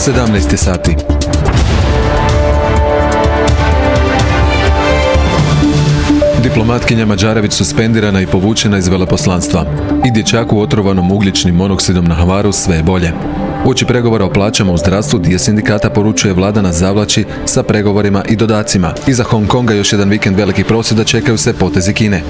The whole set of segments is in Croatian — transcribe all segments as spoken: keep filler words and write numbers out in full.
sedamnaest sati. Diplomatkinja Mađarević suspendirana i povučena iz veleposlanstva. I dječaku otrovanom ugljičnim monoksidom na Hvaru sve je bolje. Uoči pregovora o plaćama u zdravstvu dio sindikata poručuje vlada nas zavlači sa pregovorima i dodacima. Iza Hong Konga još jedan vikend velikih prosvjeda čekaju se potezi Kine.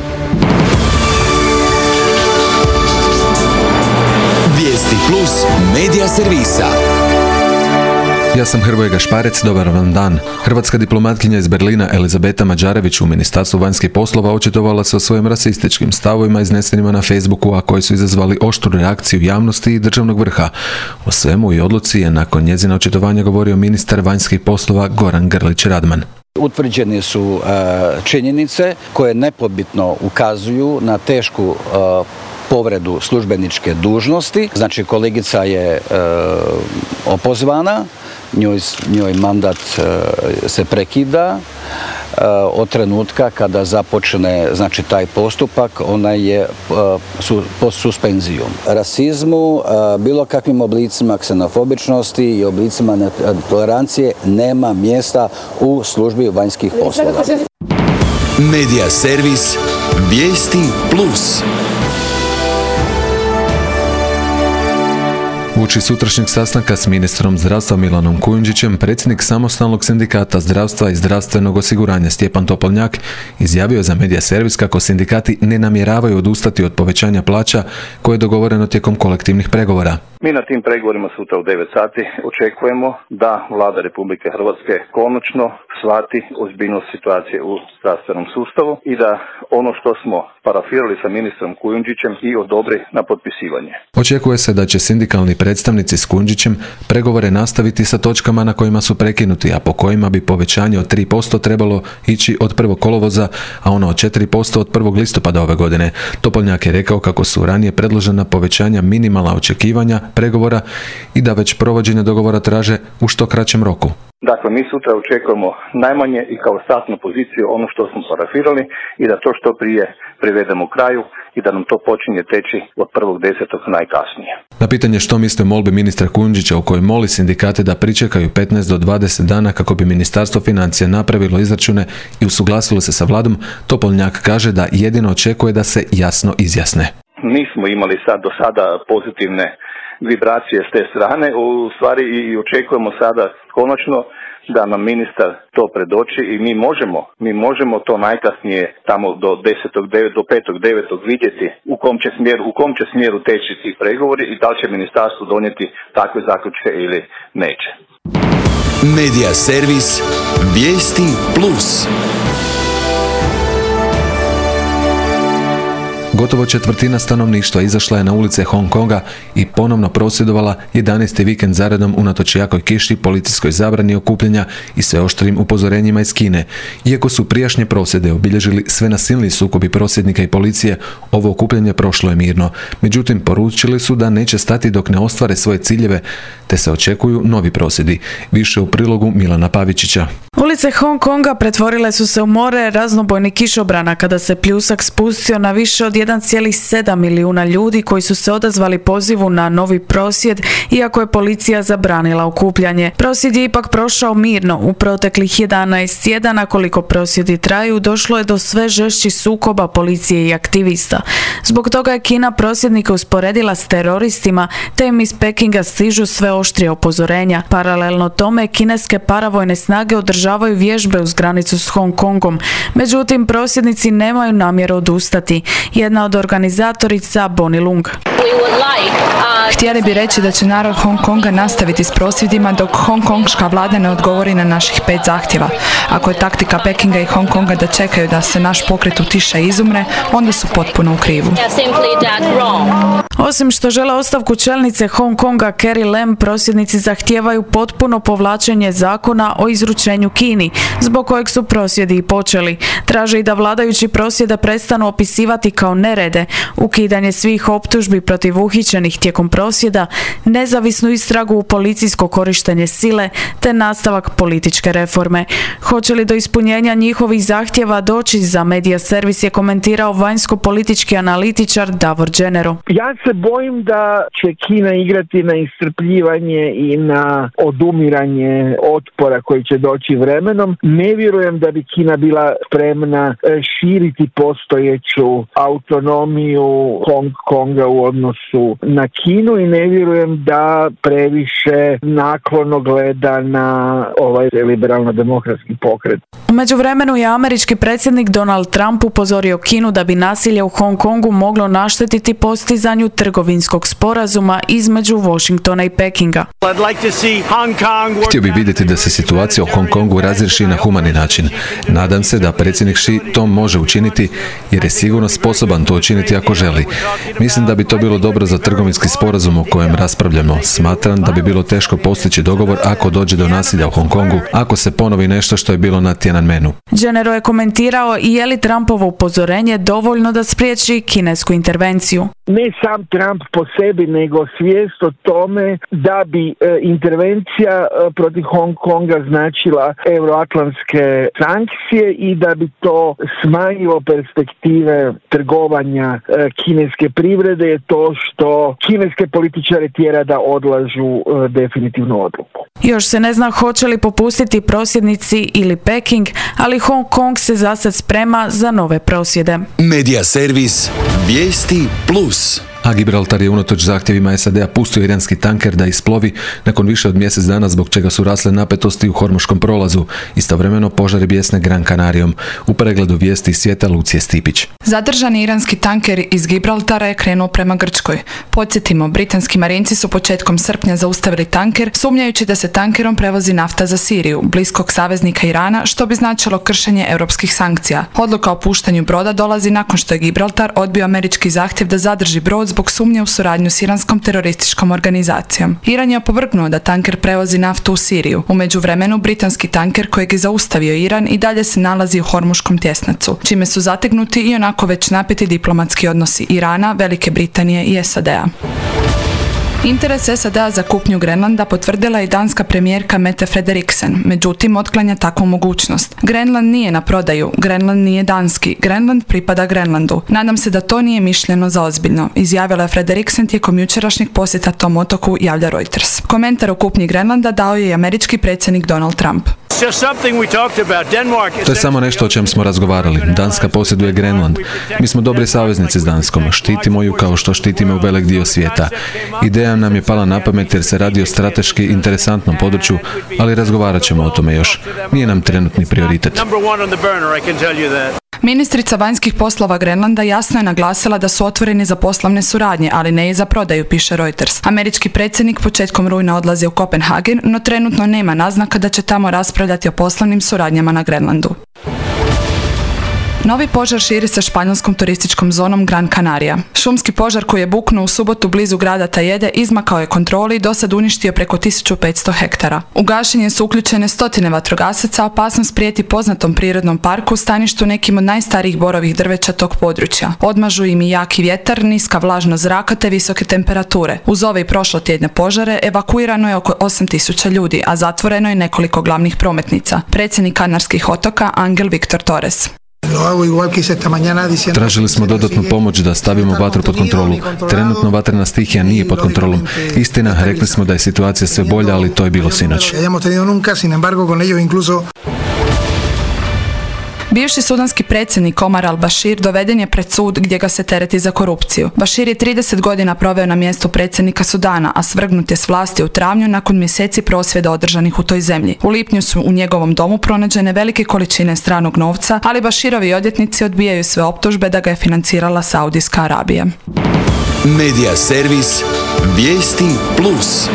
Vijesti plus medija servisa. Ja sam Hrvoje Gašparec, dobar vam dan. Hrvatska diplomatkinja iz Berlina Elizabeta Mađarević u Ministarstvu vanjskih poslova očitovala se o svojim rasističkim stavovima iznesenima na Facebooku, a koji su izazvali oštru reakciju javnosti i državnog vrha. O svemu i odluci je nakon njezina očitovanja govorio ministar vanjskih poslova Goran Grlić Radman. Utvrđene su uh, činjenice koje nepobitno ukazuju na tešku uh, povredu službeničke dužnosti. Znači, kolegica je e, opozvana, njoj, njoj mandat e, se prekida e, od trenutka kada započne, znači, taj postupak, ona je e, su, pod suspenzijom. Rasizmu, e, bilo kakvim oblicima ksenofobičnosti i oblicima netolerancije nema mjesta u službi vanjskih poslova. Medija servis Vijesti plus. Uoči sutrašnjeg sastanka s ministrom zdravstva Milanom Kujundžićem, predsjednik samostalnog sindikata zdravstva i zdravstvenog osiguranja Stjepan Topoljnjak izjavio za medija servis kako sindikati ne namjeravaju odustati od povećanja plaća koje je dogovoreno tijekom kolektivnih pregovora. Mi na tim pregovorima sutra u devet sati očekujemo da vlada Republike Hrvatske konačno shvati ozbiljnost situacije u zdravstvenom sustavu i da ono što smo parafirali sa ministrom Kujundžićem i odobri na potpisivanje. Očekuje se da će sindikalni predstavnici s Kujundžićem pregovore nastaviti sa točkama na kojima su prekinuti, a po kojima bi povećanje od tri posto trebalo ići od prvog kolovoza, a ono od četiri posto od prvog listopada ove godine. Topoljnjak je rekao kako su ranije predložena povećanja minimalna očekivanja pregovora i da već provođenje dogovora traže u što kraćem roku. Dakle, mi sutra očekujemo najmanje i kao startnu poziciju ono što smo parafirali i da to što prije privedemo kraju i da nam to počinje teći od prvog desetog najkasnije. Na pitanje što misle molbi ministra Kujundžića u kojoj moli sindikate da pričekaju petnaest do dvadeset dana kako bi Ministarstvo financija napravilo izračune i usuglasilo se sa vladom, Topoljnjak kaže da jedino očekuje da se jasno izjasne. Nismo imali sad do sada pozitivne vibracije s te strane, u stvari i očekujemo sada konačno da nam ministar to predoči i mi možemo, mi možemo to najkasnije tamo do desetog devetog do petog devetog vidjeti u kom će smjeru, u kom će smjeru teći ti pregovori i da li će ministarstvo donijeti takve zaključke ili neće. Medija servis Vijesti plus. Gotovo četvrtina stanovništva izašla je na ulice Hong Konga i ponovno prosvjedovala jedanaesti vikend zaredom unatoč jakoj kiši, policijskoj zabrani okupljanja i sve oštrim upozorenjima iz Kine. Iako su prijašnje prosvjede obilježili sve nasilniji sukobi prosvjednika i policije, ovo okupljanje prošlo je mirno. Međutim, poručili su da neće stati dok ne ostvare svoje ciljeve, te se očekuju novi prosvjedi. Više u prilogu Milana Pavičića. Ulice Hong Konga pretvorile su se u more raznobojnih kišobrana kada se pljusak spustio na više od jedan zarez sedam milijuna ljudi koji su se odazvali pozivu na novi prosvjed, iako je policija zabranila okupljanje. Prosvjed je ipak prošao mirno. U proteklih jedanaest tjedana koliko prosvjedi traju, došlo je do sve žešćih sukoba policije i aktivista. Zbog toga je Kina prosvjednike usporedila s teroristima, te im iz Pekinga stižu sve oštrije upozorenja. Paralelno tome, kineske paravojne snage održavaju vježbe uz granicu s Hong Kongom. Međutim, prosvjednici nemaju namjeru odustati. Jedna od organizatorica, Bonnie Lung. Htjeli bi reći da će narod Hong Konga nastaviti s prosvjedima dok Hong Kongška vlada ne odgovori na naših pet zahtjeva. Ako je taktika Pekinga i Hong Konga da čekaju da se naš pokret utiša i izumre, onda su potpuno u krivu. Osim što žele ostavku čelnice Hong Konga Carrie Lam, prosvjednici zahtijevaju potpuno povlačenje zakona o izručenju Kini, zbog kojeg su prosvjedi i počeli. Traže i da vladajući prosvjede prestanu opisivati kao nerede, ukidanje svih optužbi protiv uhićenih tijekom prosvjeda, nezavisnu istragu u policijsko korištenje sile, te nastavak političke reforme. Hoće li do ispunjenja njihovih zahtjeva doći, za Medija servis je komentirao vanjsko-politički analitičar Davor Dženero. Ja se bojim da će Kina igrati na iscrpljivanje i na odumiranje otpora koji će doći vremenom. Ne vjerujem da bi Kina bila spremna širiti postojeću autonomiju Hong Konga u odnosu na Kinu i ne vjerujem da previše naklono gleda na ovaj liberalno-demokratski pokret. U međuvremenu je američki predsjednik Donald Trump upozorio Kinu da bi nasilje u Hong Kongu moglo naštetiti postizanju trgovinskog sporazuma između Washingtona i Pekinga. Htio bi vidjeti da se situacija u Hong Kongu razriješi na humani način. Nadam se da predsjednik Xi to može učiniti jer je sigurno sposoban to učiniti ako želi. Mislim da bi to bilo dobro za trgovinski sporazum o kojem raspravljamo. Smatram da bi bilo teško postići dogovor ako dođe do nasilja u Hong Kongu, ako se ponovi nešto što je bilo na Tiananmenu. Gennaro je komentirao i je li Trumpovo upozorenje dovoljno da spriječi kinesku intervenciju. Ne sam Trump po sebi, nego svijest o tome da bi e, intervencija e, protiv Hong Konga značila euroatlantske sankcije i da bi to smanjilo perspektive trgovanja e, kineske privrede je to što kineske političare tjera da odlažu e, definitivnu odluku. Još se ne zna hoće li popustiti prosvjednici ili Peking, ali Hong Kong se zasad sprema za nove prosvjede. Medija servis Vijesti Plus. A Gibraltar je unatoč zahtjevima S A D-a pustio iranski tanker da isplovi nakon više od mjesec dana, zbog čega su rasle napetosti u Hormuškom prolazu. Istovremeno požari bijesne Gran Canarijom. U pregledu vijesti iz svijeta Lucije Stipić. Zadržani iranski tanker iz Gibraltara je krenuo prema Grčkoj. Podsjetimo, britanski marinci su početkom srpnja zaustavili tanker, sumnjajući da se tankerom prevozi nafta za Siriju, bliskog saveznika Irana, što bi značilo kršenje europskih sankcija. Odluka o puštanju broda dolazi nakon što je Gibraltar odbio američki zahtjev da zadrži brod zbog sumnje u suradnju s iranskom terorističkom organizacijom. Iran je opovrgnuo da tanker prevozi naftu u Siriju. U međuvremenu, britanski tanker kojeg je zaustavio Iran i dalje se nalazi u Hormuškom tjesnacu, čime su zategnuti i onako već napeti diplomatski odnosi Irana, Velike Britanije i S A D-a. Interes S A D-a za kupnju Grenlanda potvrdila je danska premijerka Mette Frederiksen, međutim otklanja takvu mogućnost. Grenland nije na prodaju, Grenland nije danski, Grenland pripada Grenlandu. Nadam se da to nije mišljeno za ozbiljno, izjavila je Frederiksen tijekom jučerašnjeg posjeta tom otoku, javlja Reuters. Komentar o kupnji Grenlanda dao je i američki predsjednik Donald Trump. To je samo nešto o čem smo razgovarali. Danska posjeduje Grenland. Mi smo dobri saveznici s Danskom. Štitimo ju kao što štitimo velik dio svijeta. Ideja nam je pala na pamet jer se radi o strateški interesantnom području, ali razgovarat ćemo o tome još. Nije nam trenutni prioritet. Ministrica vanjskih poslova Grenlanda jasno je naglasila da su otvoreni za poslovne suradnje, ali ne i za prodaju, piše Reuters. Američki predsjednik početkom rujna odlazi u Kopenhagen, no trenutno nema naznaka da će tamo raspravljati o poslovnim suradnjama na Grenlandu. Novi požar širi se španjolskom turističkom zonom Gran Canaria. Šumski požar koji je buknuo u subotu blizu grada Tejede izmakao je kontroli i dosad uništio preko tisuću petsto hektara. U gašenje su uključene stotine vatrogasaca, a opasnost prijeti poznatom prirodnom parku, staništu nekim od najstarijih borovih drveća tog područja. Odmažu im i jaki vjetar, niska vlažnost zraka te visoke temperature. Uz ove i prošlotjedne požare evakuirano je oko osam tisuća ljudi, a zatvoreno je nekoliko glavnih prometnica. Predsjednik Kanarskih otoka Angel Victor Torres. Tražili smo dodatnu pomoć da stavimo vatru pod kontrolu. Trenutno vatrena stihija nije pod kontrolom. Istina, rekli smo da je situacija sve bolja, ali to je bilo sinoć. Bivši sudanski predsjednik Omar al-Bashir doveden je pred sud gdje ga se tereti za korupciju. Bashir je trideset godina proveo na mjestu predsjednika Sudana, a svrgnut je s vlasti u travnju nakon mjeseci prosvjeda održanih u toj zemlji. U lipnju su u njegovom domu pronađene velike količine stranog novca, ali Bashirovi odvjetnici odbijaju sve optužbe da ga je financirala Saudijska Arabija. Medija servis Vijesti Plus.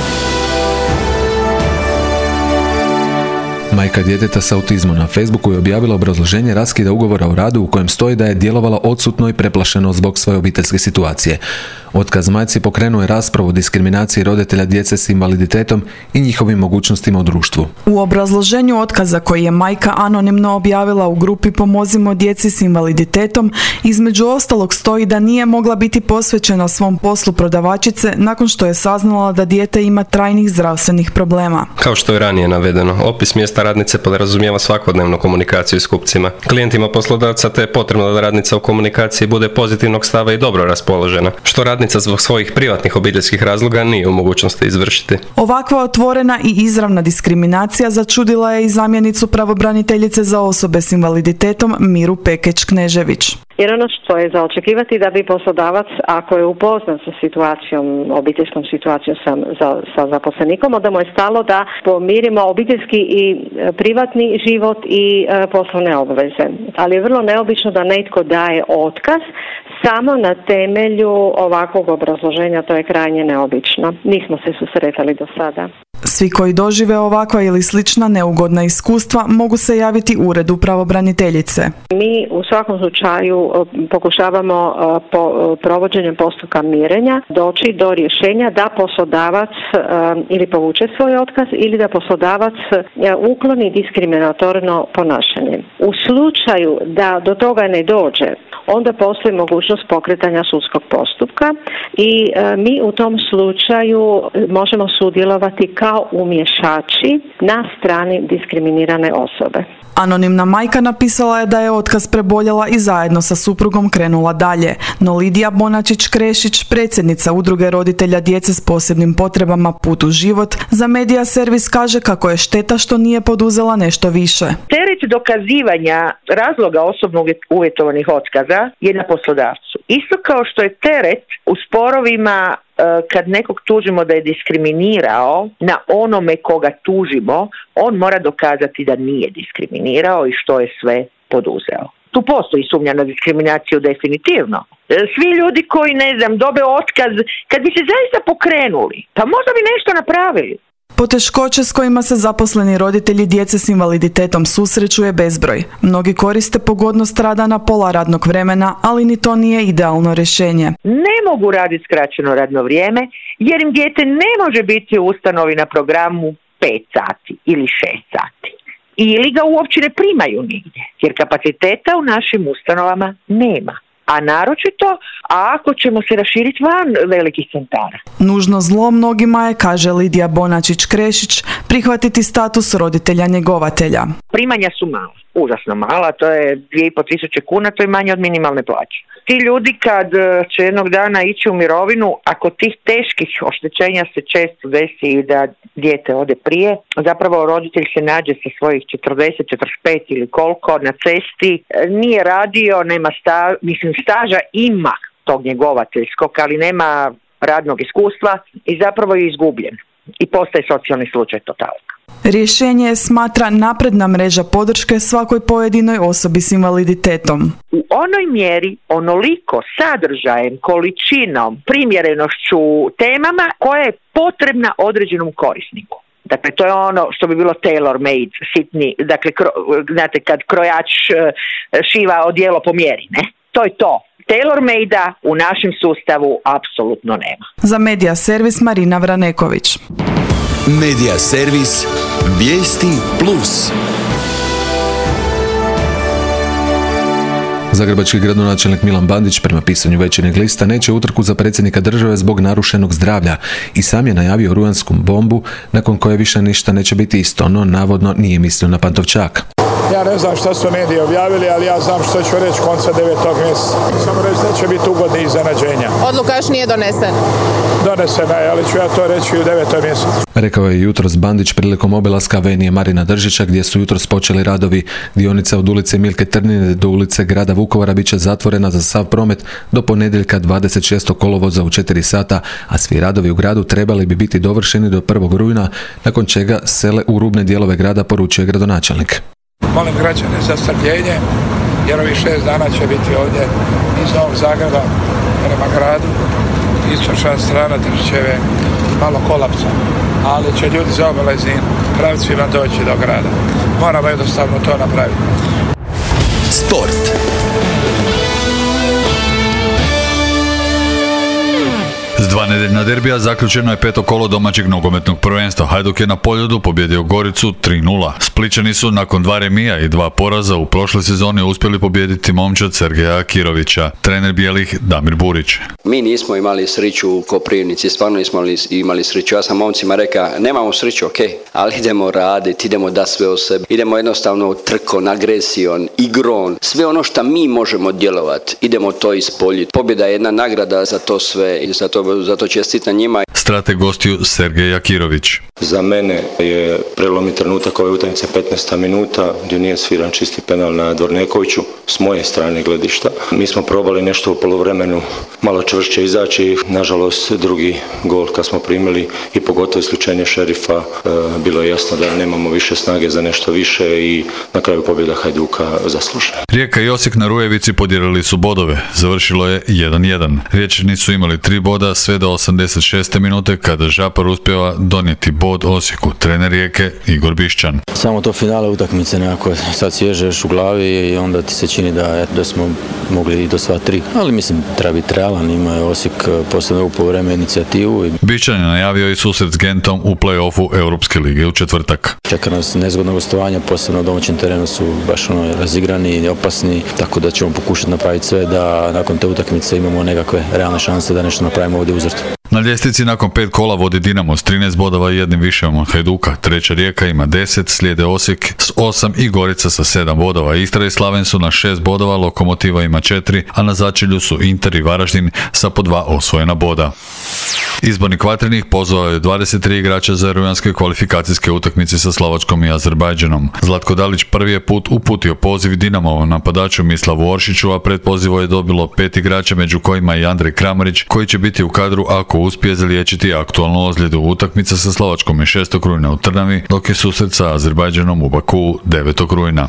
Majka djeteta s autizmom na Facebooku je objavila obrazloženje raskida ugovora o radu u kojem stoji da je djelovala odsutno i preplašeno zbog svoje obiteljske situacije. Otkaz majci pokrenuo je raspravu o diskriminaciji roditelja djece s invaliditetom i njihovim mogućnostima u društvu. U obrazloženju otkaza koji je majka anonimno objavila u grupi Pomozimo djeci s invaliditetom, između ostalog stoji da nije mogla biti posvećena svom poslu prodavačice nakon što je saznala da dijete ima trajnih zdravstvenih problema. Kao što je ranije navedeno, opis mjesta radnice podrazumijeva svakodnevnu komunikaciju s kupcima. Klijentima poslodavca te je potrebno da radnica u komunikaciji bude pozitivnog stava i dobro raspoložena, što radnica radnica zbog svojih privatnih obiteljskih razloga nije u mogućnosti izvršiti. Ovakva otvorena i izravna diskriminacija začudila je i zamjenicu pravobraniteljice za osobe s invaliditetom Miru Pekeč-Knežević. Jer ono što je za očekivati da bi poslodavac, ako je upoznat sa situacijom, obiteljskom situacijom sa, za, sa zaposlenikom, onda mu je stalo da pomirimo obiteljski i privatni život i e, poslovne obveze. Ali je vrlo neobično da netko daje otkaz samo na temelju ovakvog obrazloženja, to je krajnje neobično. Nismo se susretali do sada. Svi koji dožive ovakva ili slična neugodna iskustva mogu se javiti uredu pravobraniteljice. Mi u svakom slučaju pokušavamo po provođenjem postupka mirenja doći do rješenja da poslodavac ili povuče svoj otkaz ili da poslodavac ukloni diskriminatorno ponašanje. U slučaju da do toga ne dođe, onda postoji mogućnost pokretanja sudskog postupka i e, mi u tom slučaju možemo sudjelovati kao umješači na strani diskriminirane osobe. Anonimna majka napisala je da je otkaz preboljela i zajedno sa suprugom krenula dalje, no Lidija Bonačić-Krešić, predsjednica udruge roditelja djece s posebnim potrebama Put u život, za Medija servis kaže kako je šteta što nije poduzela nešto više. Teret dokazivanja razloga osobno uvjetovanih otkaza je na poslodavcu. Isto kao što je teret u sporovima kad nekog tužimo da je diskriminirao na onome koga tužimo, on mora dokazati da nije diskriminirao i što je sve poduzeo. Tu postoji sumnja na diskriminaciju definitivno. Svi ljudi koji, ne znam, dobe otkaz, kad bi se zaista pokrenuli, pa možda bi nešto napravili. Poteškoće s kojima se zaposleni roditelji djece s invaliditetom susreću je bezbroj. Mnogi koriste pogodnost rada na pola radnog vremena, ali ni to nije idealno rješenje. Ne mogu raditi skraćeno radno vrijeme, jer im dijete ne može biti u ustanovi na programu pet sati ili šest sati. Ili ga uopće ne primaju nigdje, jer kapaciteta u našim ustanovama nema. A naročito, a ako ćemo se raširiti van velikih centara. Nužno zlo mnogima je, kaže Lidija Bonačić-Krešić, prihvatiti status roditelja njegovatelja. Primanja su mala, užasno mala, to je dvije i pol tisuće kuna, to je manje od minimalne plaće. Ti ljudi kad će jednog dana ići u mirovinu, ako tih teških oštećenja se često desi i da dijete ode prije, zapravo roditelj se nađe sa svojih četrdeset, četrdeset pet ili koliko na cesti, nije radio, nema sta, mislim staža ima tog njegovateljskog, ali nema radnog iskustva i zapravo je izgubljen i postaje socijalni slučaj totalno. Rješenje je, smatra, napredna mreža podrške svakoj pojedinoj osobi s invaliditetom. U onoj mjeri, onoliko sadržajem, količinom, primjerenošću, temama koja je potrebna određenom korisniku. Dakle, to je ono što bi bilo tailor made, sitni, dakle, kro, znate, kad krojač šiva odijelo po mjeri, ne? To je to. Tailor made-a u našem sustavu apsolutno nema. Za Medija servis Marina Vraneković. Medija servis Vijesti plus. Zagrebački gradonačelnik Milan Bandić prema pisanju Večernjeg lista neće utrku za predsjednika države zbog narušenog zdravlja i sam je najavio rujansku bombu nakon koje više ništa neće biti isto, no navodno nije mislio na Pantovčak. Ja ne znam što su mediji objavili, ali ja znam što ću reći konca devetog mjeseca. Samo reći da će biti ugodni iznenađenja. Odluka još nije donesena. Donesena je, ali ću ja to reći u devetom mjesecu. Rekao je jutros Bandić prilikom obilaska avenije Marina Držića, gdje su jutros počeli radovi. Dionica od ulice Milke Trnine do ulice grada Vukovara bit će zatvorena za sav promet do ponedjeljka dvadeset šestog kolovoza u četiri sata, a svi radovi u gradu trebali bi biti dovršeni do prvog rujna, nakon čega sele u rubne dijelove grada, poručuje gradonačelnik. Molim građane za strpljenje, jer ovih šest dana će biti ovdje iz Novog Zagreba prema gradu. Istočna strana Držićeve malo kolapsa, ali će ljudi za obalaznim pravcima doći do grada. Moramo jednostavno to napraviti. Sport. S Dva nedeljna derbija zaključeno je peto kolo domaćeg nogometnog prvenstva. Hajduk je na Poljudu pobjedio Goricu tri nula. Splićani su nakon dva remija i dva poraza u prošloj sezoni uspjeli pobijediti momčad Sergeja Akirovića. Trener bijelih Damir Burić. Mi nismo imali sreću u Koprivnici, stvarno nismo imali sreću. Ja sam momcima rekao, nemamo sreću, ok, ali idemo raditi, idemo da sve o sebi. Idemo jednostavno trkom, agresijom, igrom, sve ono što mi možemo djelovati, idemo to ispoljiti. Pobjeda je jedna nagrada za to sve i zato, zato čestitam njima. Strateg gostiju Sergej Akirović. Za mene je prelomi trenutak ove utakmice petnaesta minuta gdje nije sviran čisti penal na Dvornekoviću s moje strane gledišta. Mi smo probali nešto u poluvremenu malo čvršće izaći, nažalost drugi gol kad smo primili i pogotovo isključenje Šerifa bilo je jasno da nemamo više snage za nešto više i na kraju pobjeda Hajduka zaslužena. Rijeka i Osijek na Rujevici podijelili su bodove, završilo je jedan jedan. Riječani su imali tri boda sve do osamdeset šeste minute kada Žapar uspjeva donijeti bod Osijeku. Trener Rijeke Igor Bišćan. Samo to finale utakmice nekako sad svježe još u glavi i onda ti se čini da, da smo mogli i do sva tri, ali mislim treba biti realan, ima je Osijek posebno u povreme inicijativu. Bišćan je najavio i susret s Gentom u play-offu Europske lige u četvrtak. Čeka nas nezgodno gostovanja, posebno na domaćem terenu su baš ono razigrani i opasni, tako da ćemo pokušati napraviti sve da nakon te utakmice imamo nekakve realne šanse da nešto napravimo ovdje uzvrtu. Na ljestvici nakon pet kola vodi Dinamo s trinaest bodova i jednim višem od Hajduka. Treća Rijeka ima deset, slijede Osijek s osam i Gorica sa sedam bodova. Istra i Slaven su na šest bodova, Lokomotiva ima četiri, a na začelju su Inter i Varaždin sa po dva osvojena boda. Izbornik Vatrenih pozvao je dvadeset tri igrača za rujanske kvalifikacijske utakmice sa Slovačkom i Azerbajdžanom. Zlatko Dalić prvi je put uputio poziv Dinamovom napadaču Mislavu Oršiću, a pred pozivom je dobilo pet igrača, među kojima i Andrej Kramarić, koji će biti u kadru ako uspije zaliječiti aktualnu ozljedu. Utakmica sa Slovačkom je šestog rujna u Trnavi, dok je susret sa Azerbajdžanom u Bakuu devetog rujna.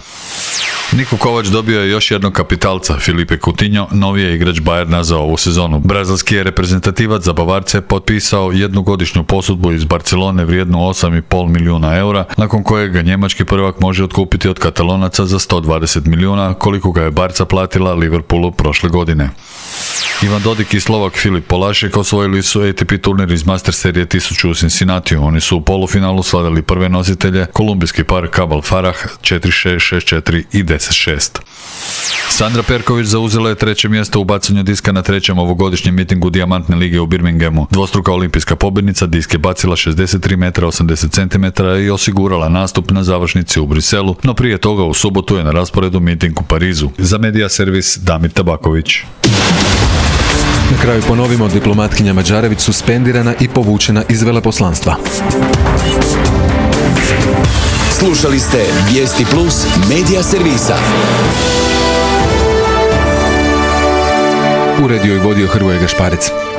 Niko Kovač dobio je još jednog kapitalca, Filipe Coutinho, novi je igrač Bayerna za ovu sezonu. Brazilski je reprezentativac za Bavarce potpisao jednogodišnju posudbu iz Barcelone vrijednu osam i pol milijuna eura, nakon kojeg ga njemački prvak može otkupiti od Katalonaca za sto dvadeset milijuna, koliko ga je Barca platila Liverpoolu prošle godine. Ivan Dodik i Slovak Filip Polašek osvojili su A T P turnir iz Master serije tisuću u Cincinnatiju. Oni su u polufinalu svladali prve nositelje, kolumbijski par Cabal Farah četiri šest, šest četiri i deset šest. Sandra Perković zauzela je treće mjesto u bacanju diska na trećem ovogodišnjem mitingu Dijamantne lige u Birminghamu. Dvostruka olimpijska pobjednica disk je bacila šezdeset tri metra osamdeset centimetara i osigurala nastup na završnici u Briselu, no prije toga u subotu je na rasporedu miting u Parizu. Za Medija servis Damir Tabaković. Na kraju ponovimo, diplomatkinja Mađarević suspendirana i povučena iz veleposlanstva. Slušali ste Vijesti Plus Medija servisa. Uredio i vodio Hrvoje Gašparec.